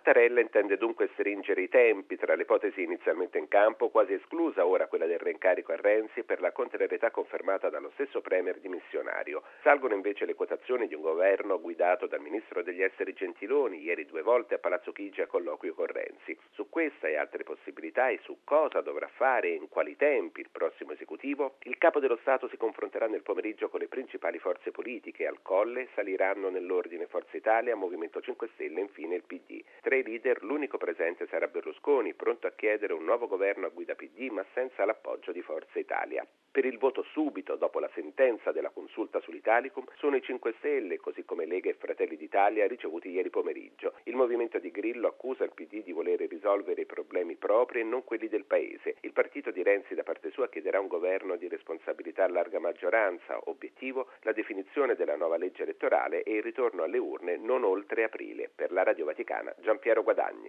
Mattarella intende dunque stringere i tempi. Tra le ipotesi inizialmente in campo, quasi esclusa ora quella del reincarico a Renzi per la contrarietà confermata dallo stesso premier dimissionario. Salgono invece le quotazioni di un governo guidato dal ministro degli esteri Gentiloni, ieri 2 volte a Palazzo Chigi a colloquio con Renzi. Su questa e altre possibilità e su cosa dovrà fare e in quali tempi il prossimo esecutivo, il capo dello Stato si confronterà nel pomeriggio con le principali forze politiche. Al Colle saliranno nell'ordine Forza Italia, Movimento 5 Stelle e infine il PD. Tra i leader l'unico presente sarà Berlusconi, pronto a chiedere un nuovo governo a guida PD ma senza l'appoggio di Forza Italia. Per il voto subito dopo la sentenza della consulta sull'Italicum sono i 5 Stelle, così come Lega e Fratelli d'Italia ricevuti ieri pomeriggio. Il movimento di Grillo accusa il PD di volere risolvere i problemi propri e non quelli del Paese. Il partito di Renzi da parte sua chiederà un governo di responsabilità a larga maggioranza, obiettivo la definizione della nuova legge elettorale e il ritorno alle urne non oltre aprile. Per la Radio Vaticana, Giampiero Guadagni.